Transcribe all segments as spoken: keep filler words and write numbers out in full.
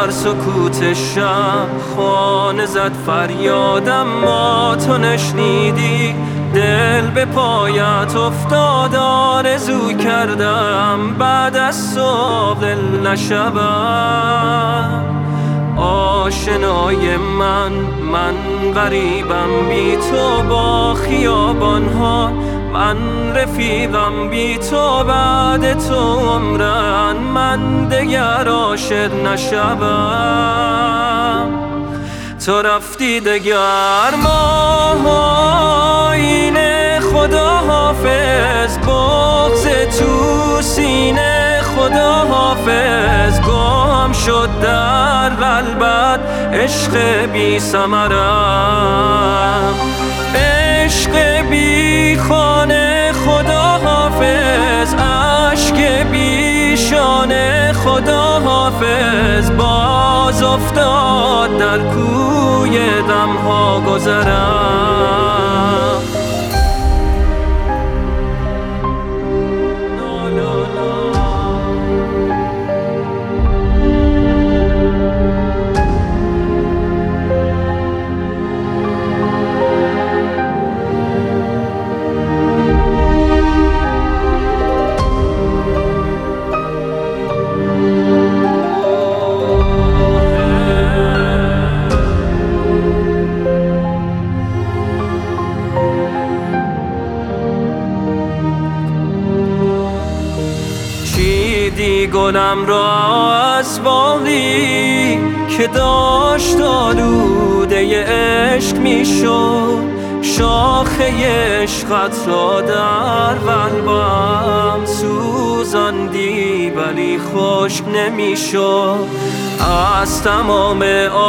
در سکوت شب خانه زد فریادم، ما تو نشنیدی. دل به پایت افتاد، آرزو کردم بعد از صبح دل نشبم. آشنای من من غریبم بی تو با خیابانها، من رفیقم بی تو بعد تو عمرن، من دگر عاشق نشبم. تو رفتی دگر ماه آینه، خدا حافظ بغض تو سینه، خدا حافظ گم شد در قلبت عشق بی ثمرم، عشق بی خانه. خدا حافظ اشک بی شانه، خدا حافظ باز افتاد در کوی غمها گذرم. دی گلم را از باغی که داشت آلوده عشق میشد، شاخه عشقت را در قلبم سوزاندی ولی خشک نمیشد. از تمام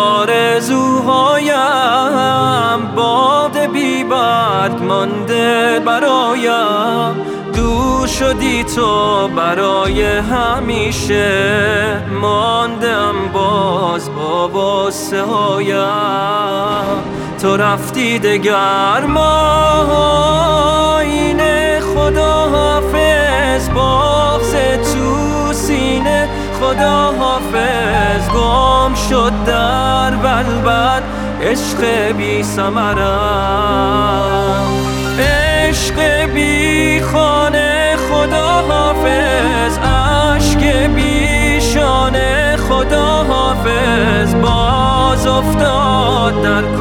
آرزوهایم باد بی برگ مانده برایم، دور شدی تو برای همیشه، ماندم باز با غصه هایم. تو رفتی دگر ماه آینه، خدا حافظ بغض تو سینه، خدا حافظ گم شد در قلبت عشق بی ثمرم، عشق بی خانه. خدا حافظ اشک بی شانه، خدا حافظ باز افتاد در